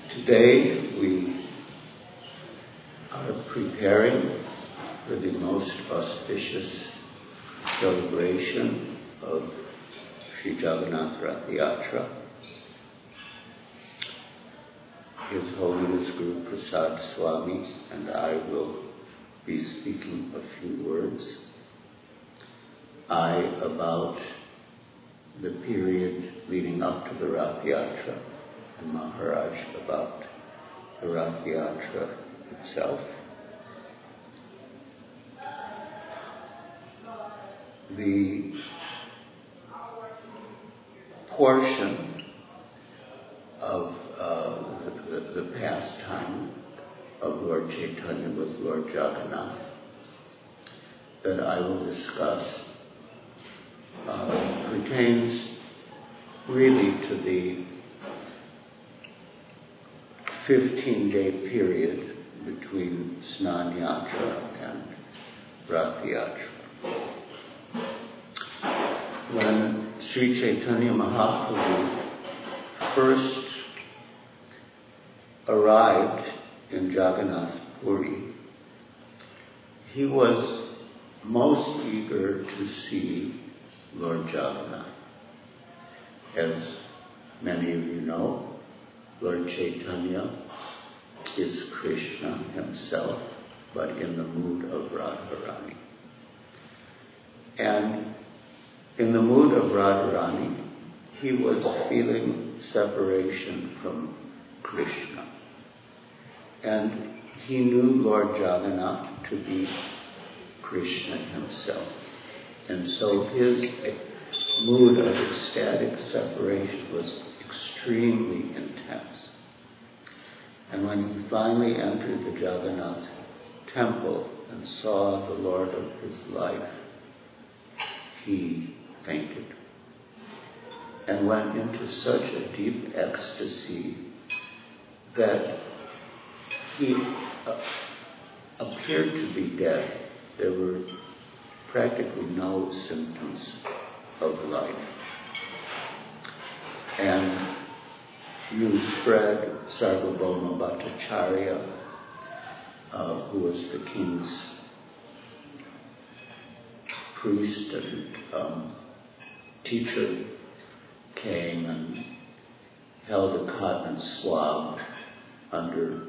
Today we are preparing for the most auspicious celebration of Sri Jagannath Rath Yatra. His Holiness Guru Prasad Swami and I will be speaking a few words. I about the period leading up to the Rath Yatra, and Maharaj about the Rath Yatra itself. The portion of the pastime of Lord Chaitanya with Lord Jagannath that I will discuss pertains really to the 15-day period between Snan Yatra and Rath Yatra. When Sri Chaitanya Mahaprabhu first arrived in Jagannath Puri, he was most eager to see Lord Jagannath. As many of you know, Lord Chaitanya is Krishna himself, but in the mood of Radharani. And in the mood of Radharani, he was feeling separation from Krishna. And he knew Lord Jagannath to be Krishna himself. And so his mood of ecstatic separation was extremely intense. And when he finally entered the Jagannath temple and saw the Lord of his life, he fainted and went into such a deep ecstasy that he appeared to be dead. There were practically no symptoms of life. And you spread Sarvabhauma Bhattacharya, who was the king's priest and teacher, came and held a cotton swab under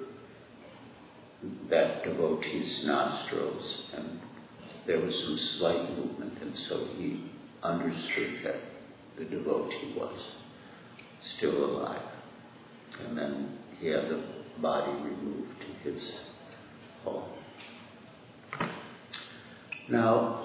that devotee's nostrils, and there was some slight movement, and so he understood that the devotee was still alive. And then he had the body removed to his home. Now,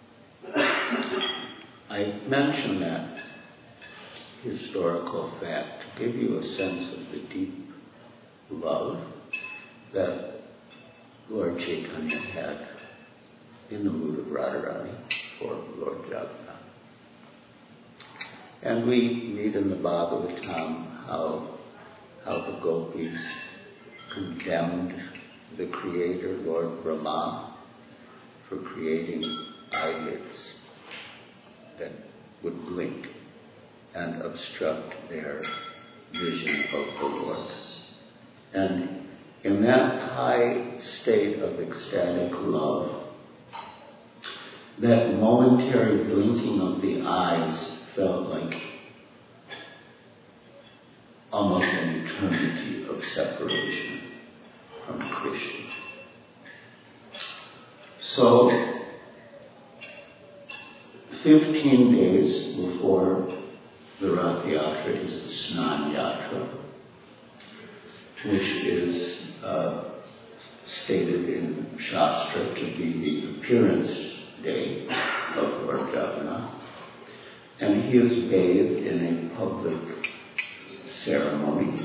I mention that historical fact to give you a sense of the deep love that Lord Chaitanya had in the mood of Radharani for Lord Jagannath. And we read in the Bhagavatam how the gopis condemned the creator, Lord Brahma, for creating eyelids that would blink and obstruct their vision of the Lord. And in that high state of ecstatic love, that momentary blinking of the eyes felt like almost an eternity of separation from Krishna. So, 15 days before the Rath Yatra is the Snan Yatra, which is stated in Shastra to be the appearance day of Lord Jagannath. And he is bathed in a public ceremony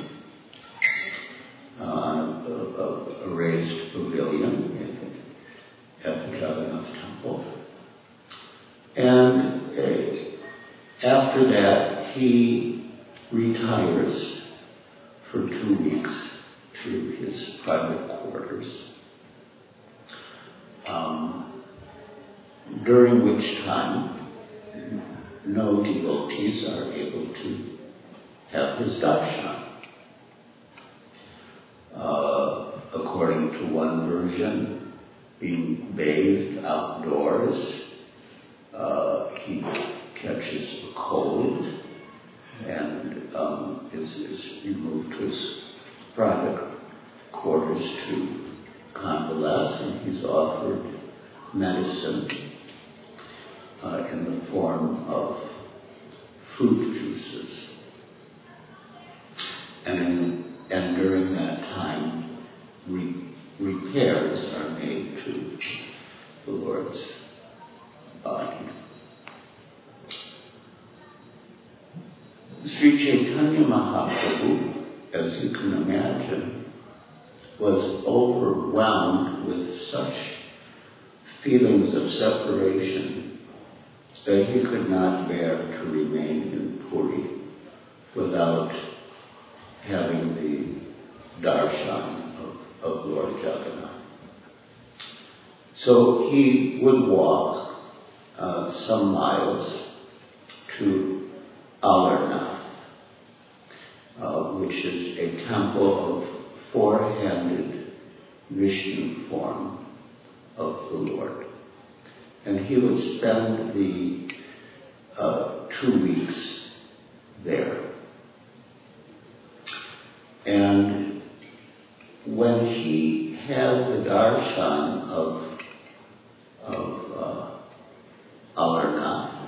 on a raised pavilion at the Jagannath temple. And after that, he retires for 2 weeks to his private quarters, during which time no devotees are able to have his darshan. according to one version, being bathed outdoors. He catches a cold and is removed to his private quarters to convalesce, and he's offered medicine in the form of fruit juices. And during that time, repairs are made to the Lord's body. Sri Chaitanya Mahaprabhu, as you can imagine, was overwhelmed with such feelings of separation that he could not bear to remain in Puri without having the darshan of Lord Jagannath. So he would walk some miles to Alarnath, which is a temple of four-handed Vishnu form of the Lord. And he would spend the 2 weeks there. And when he had the darshan of Alarnath,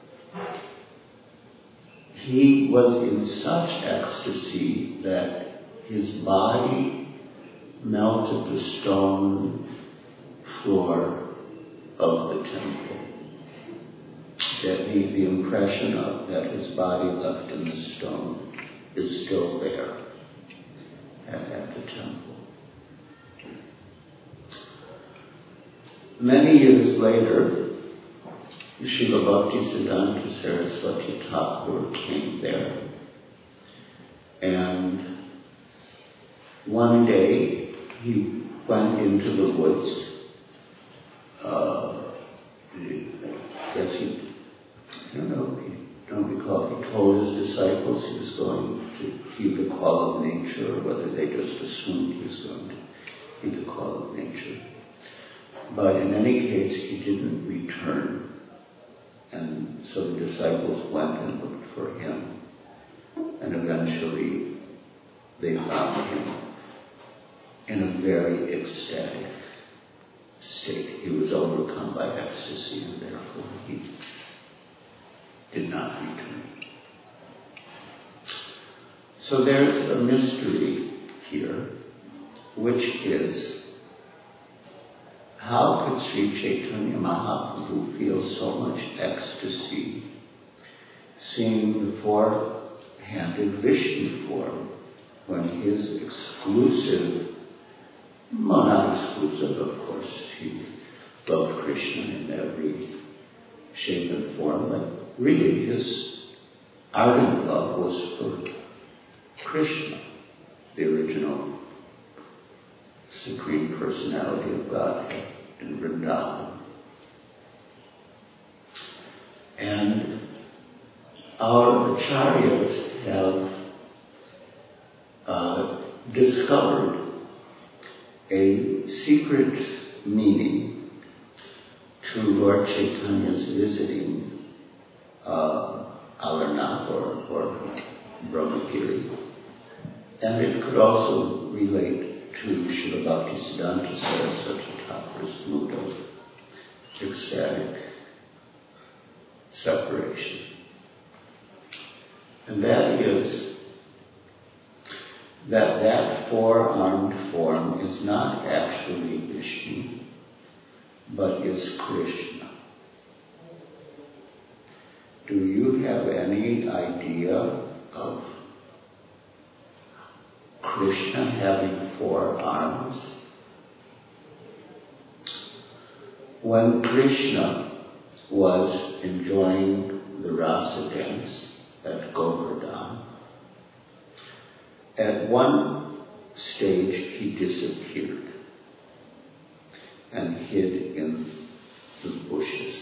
he was in such ecstasy that his body melted the stone floor of the temple. That the impression of that his body left in the stone is still there at the temple. Many years later, Srila Bhaktisiddhanta Saraswati Thakur came there, and one day he went into the woods. I don't recall, he told his disciples he was going to heed the call of nature, or whether they just assumed he was going to heed the call of nature. But in any case, he didn't return. And so the disciples went and looked for him. And eventually they found him in a very ecstatic state. He was overcome by ecstasy, and therefore he did not return. So there's a mystery here, which is, how could Sri Chaitanya Mahaprabhu feel so much ecstasy seeing the four-handed Vishnu form when his exclusive, well, not exclusive, of course, he loved Krishna in every shape and form, but really his ardent love was for Krishna, the original Supreme Personality of Godhead in Vrindavan. And our acharyas have discovered a secret meaning to Lord Chaitanya's visiting Alarnath or Brahmagiri. And it could also relate to Srila Bhaktisiddhanta Saraswati Thakur's mood of ecstatic separation. And that is that four-armed form is not actually Vishnu, but is Krishna. Do you have any idea of Krishna having 4 arms? When Krishna was enjoying the rasa dance at Govardhan, at one stage he disappeared and hid in the bushes.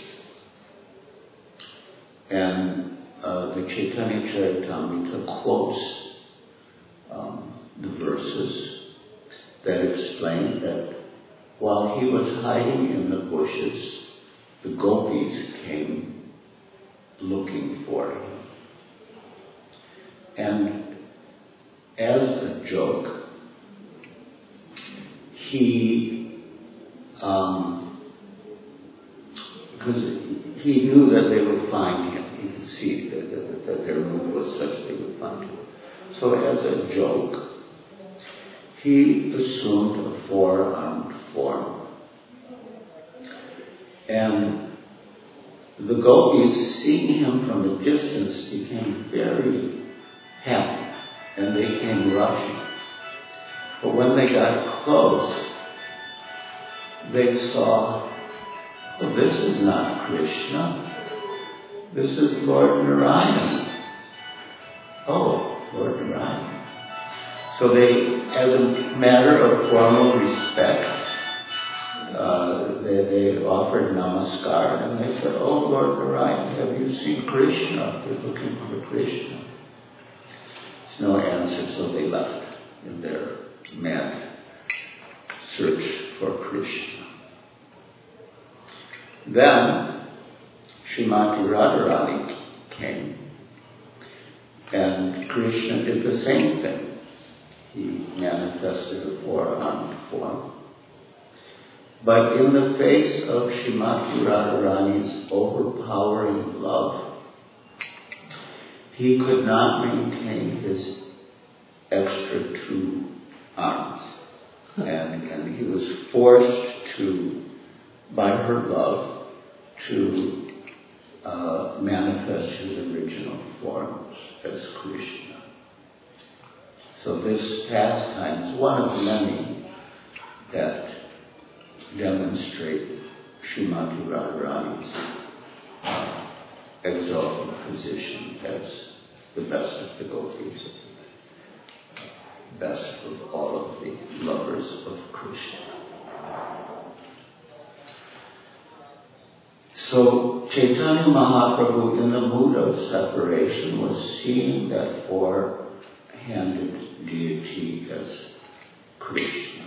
And the Chaitanya Charitamrita quotes the verses that explained that while he was hiding in the bushes, the gopis came looking for him. And as a joke, he, because he knew that they would find him. He could see that their mood was such they would find him. So as a joke, he assumed a four-armed form. And the gopis, seeing him from a distance, became very happy, and they came rushing. But when they got close, they saw, oh, this is not Krishna. This is Lord Narayana. Oh, Lord Narayana. So they, as a matter of formal respect, they offered namaskar, and they said, oh, Lord Narayana, have you seen Krishna? They're looking for Krishna. There's no answer, so they left in their mad search for Krishna. Then Srimati Radharani came, and Krishna did the same thing. He manifested a four-armed form. But in the face of Srimati Radharani's overpowering love, he could not maintain his extra two arms. And he was forced to, by her love, to manifest his original forms as Krishna. So this pastime is one of many that demonstrate Srimati Radharani's exalted position as the best of the gopis, best of all of the lovers of Krishna. So Chaitanya Mahaprabhu, in the mood of separation, was seeing that four-handed deity as Krishna.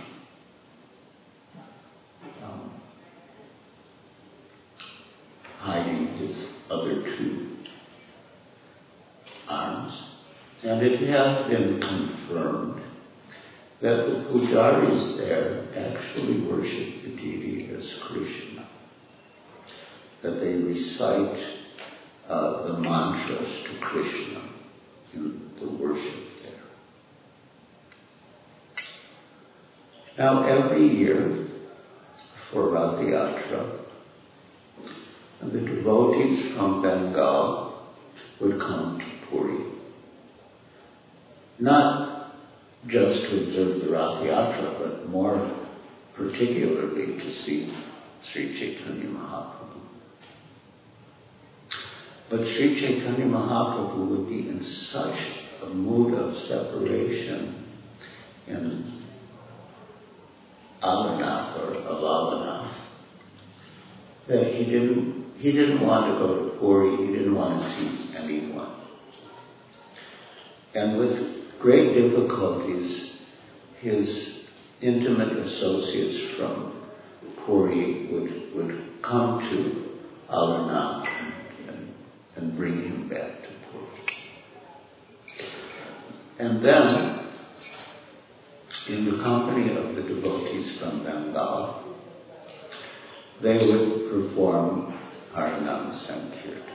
Hiding his other two arms. And it has been confirmed that the pujaris there actually worship the deity as Krishna. That they recite the mantras to Krishna in the worship there. Now every year for Rath Yatra, the devotees from Bengal would come to Puri. Not just to observe the Rath Yatra, but more particularly to see Sri Chaitanya Mahaprabhu. But Sri Chaitanya Mahaprabhu would be in such a mood of separation in Amarnath or Avalanath that he didn't want to go to Puri, he didn't want to see anyone. And with great difficulties, his intimate associates from Puri would come to Amarnath and bring him back to Puri. And then, in the company of the devotees from Bengal, they would perform Harinam Sankirtan.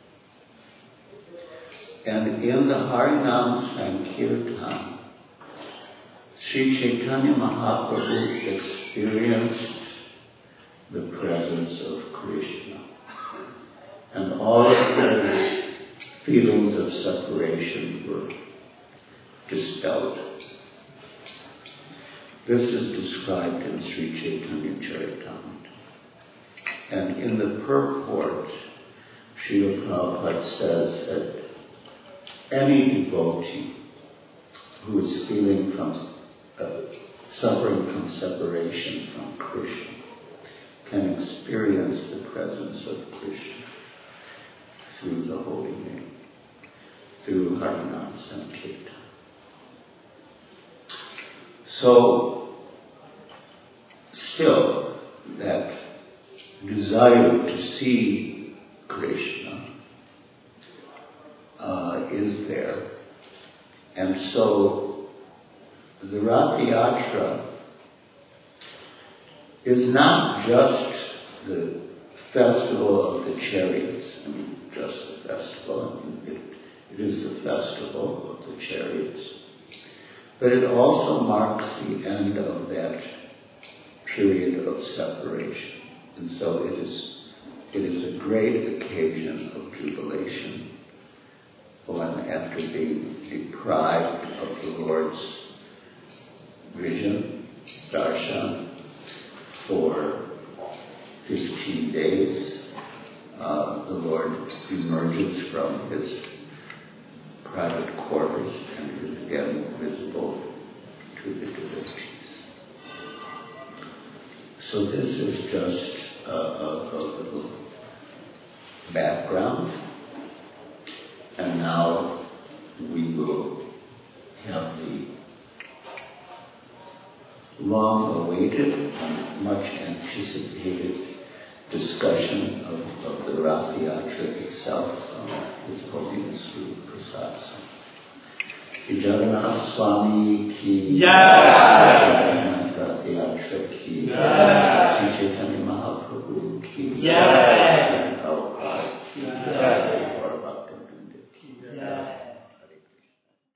And in the Harinam Sankirtan, Sri Chaitanya Mahaprabhu experienced the presence of Krishna. And all of those feelings of separation were dispelled. This is described in Sri Chaitanya Charitamrita. And in the purport, Srila Prabhupada says that any devotee who is feeling suffering from separation from Krishna can experience the presence of Krishna through the holy name, through Harinam Sankirtan. So still that desire to see Krishna is there. And so the Rath Yatra is not just the festival of the chariots, just the festival. It is the festival of the chariots. But it also marks the end of that period of separation. And so it is a great occasion of jubilation when, after being deprived of the Lord's vision, darshan, for 15 days, the Lord emerges from his private quarters and is again visible to the devotees. So this is just a little background, and now we will have the long-awaited and much anticipated discussion of the Rath Yatra itself from His Holiness Rupa Prasad. Shri Jagannath Swami Ki Jai.